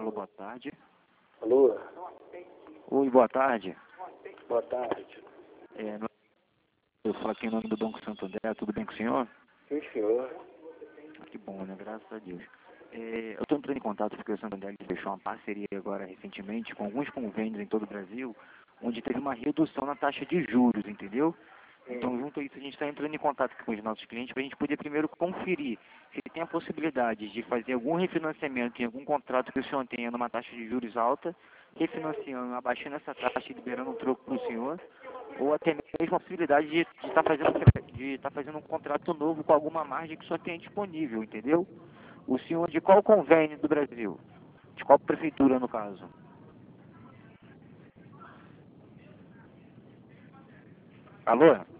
Alô, boa tarde. Alô? Oi, boa tarde. Boa tarde. Eu falo aqui em nome do Banco Santander, tudo bem com o senhor? Sim, senhor. Que bom, né? Graças a Deus. Eu estou entrando em contato porque o Santander fechou uma parceria agora recentemente com alguns convênios em todo o Brasil, onde teve uma redução na taxa de juros, entendeu? Então, junto a isso, a gente está entrando em contato com os nossos clientes para a gente poder primeiro conferir se tem a possibilidade de fazer algum refinanciamento em algum contrato que o senhor tenha numa taxa de juros alta, refinanciando, abaixando essa taxa e liberando um troco para o senhor, ou até mesmo a possibilidade de estar fazendo um contrato novo com alguma margem que o senhor tenha disponível, entendeu? O senhor de qual convênio do Brasil? De qual prefeitura, no caso? Alô?